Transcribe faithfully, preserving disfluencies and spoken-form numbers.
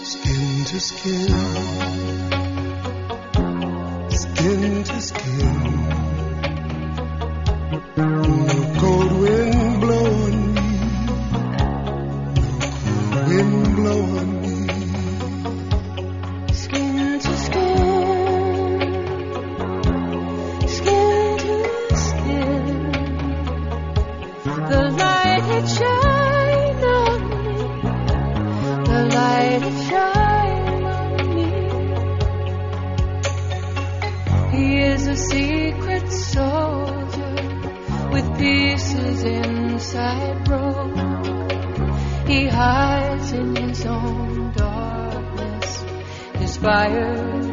skin to skin, skin to skin. No cold wind blowing me, no cold wind blowing me. Skin to skin, skin to skin. The light it shine on me, the light it shine on me. He is a secret soldier with pieces inside broke. He hides in his own darkness, his fire